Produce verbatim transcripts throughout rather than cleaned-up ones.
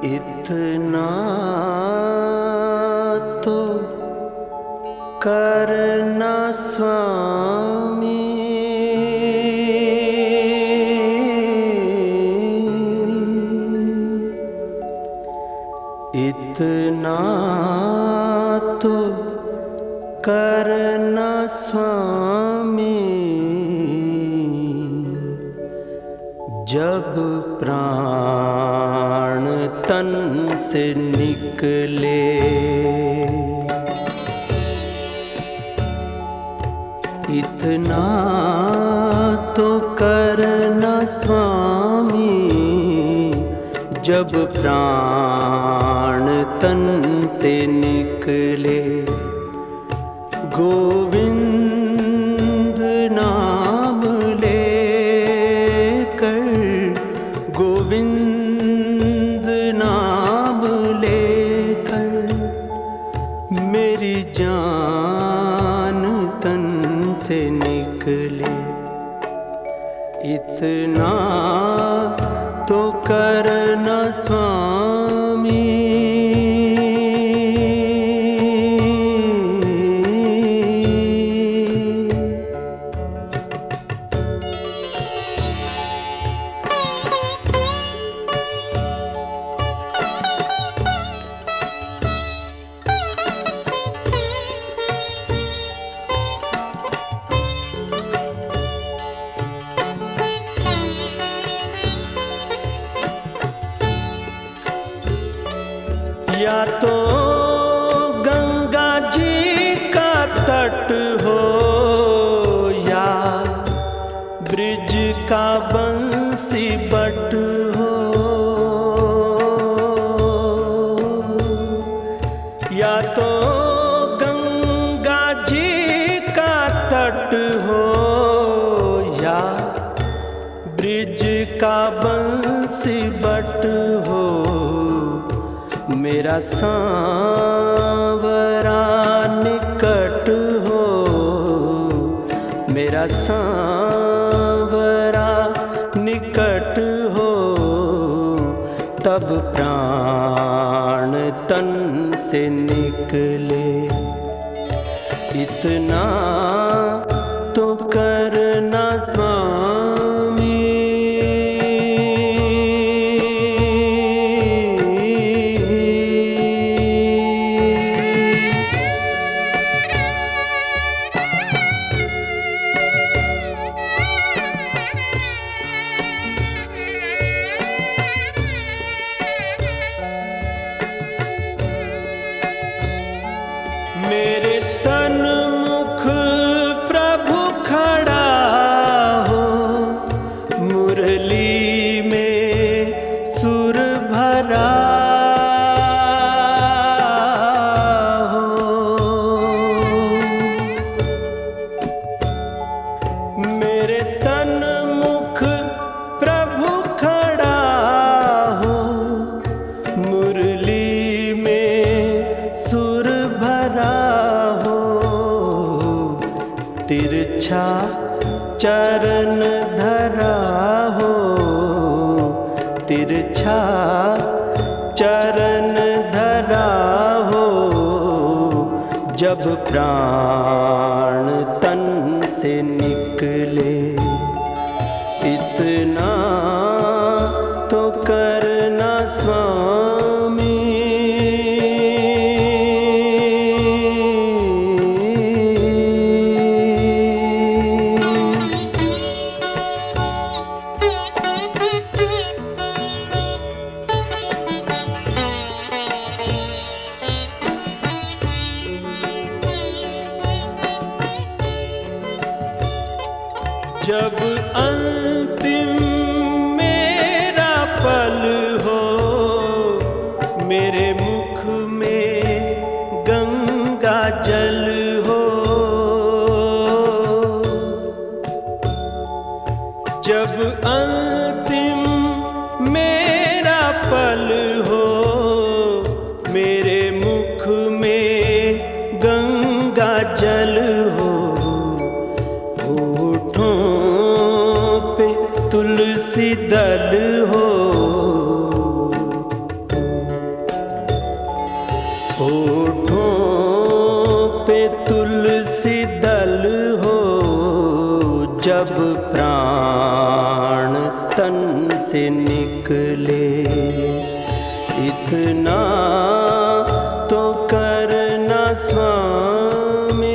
इतना तो करना स्वामी, इतना तो करना स्वामी, जब प्राण तन से निकले। इतना तो करना स्वामी, जब प्राण तन से निकले। गोविंद नाम लेकर, गोविंद नाम लेकर, मेरी जान तन से निकले। इतना तो करना स्वामी, या तो गंगा जी का तट हो, या ब्रिज का बंसी बट हो, या तो गंगा जी का तट हो, या ब्रिज का बंसी बट हो। मेरा सांवरा निकट हो, मेरा सांवरा निकट हो, तब प्राण तन से निकले। इतना तो करना स्वामी, मेरे सन्मुख प्रभु खड़ा हो, मुरली में सुर भरा हो। मेरे सन्मुख प्रभु खड़ा हो, मुरली में सुर भरा हो। तिरछा चरण धरा हो, तिरछा चरण धरा हो, जब प्राण तन से निकले। इतना तो करना स्वामी, जब अंतिम मेरा पल हो, मेरे मुख में गंगा जल हो। जब अंतिम मेरा पल हो, मेरे मुख में गंगा जल हो। होठों पे तुलसी दल हो, शीतल हो जब प्राण तन से निकले, इतना तो करना स्वामी।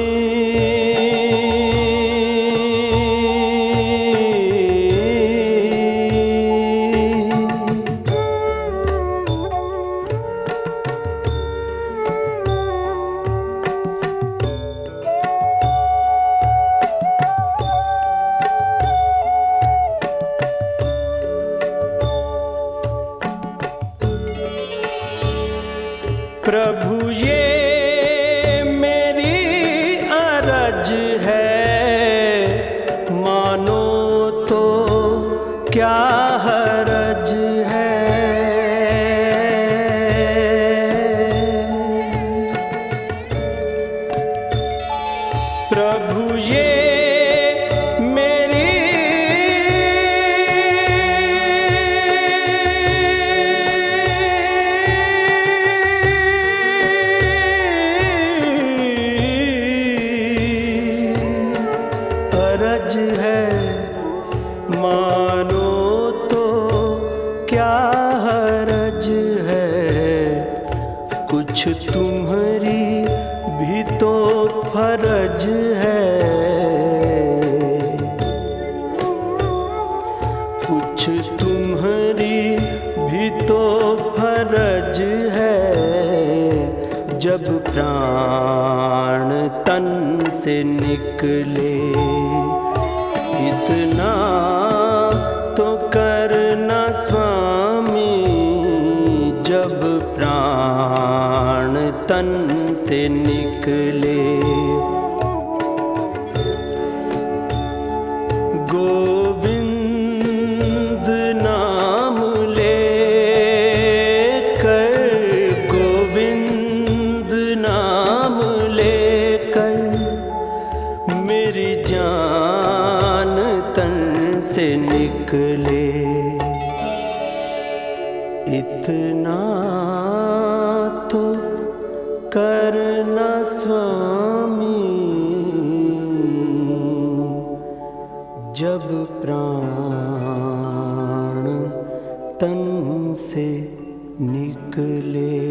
प्रभु ये मेरी अरज है, मानो तो क्या हरज है। प्रभु ये अरज है, मानो तो क्या हरज है। कुछ तुम्हारी भी तो फर्ज है, कुछ तुम्हारी भी तो फर्ज है। जब प्राण तन से निकले, इतना तो करना स्वामी। जब प्राण तन से निकले, गोविंद नाम लेकर, गोविंद नाम लेकर मेरी जान तन से निकले, इतना तो करना स्वामी। जब प्राण तन से निकले।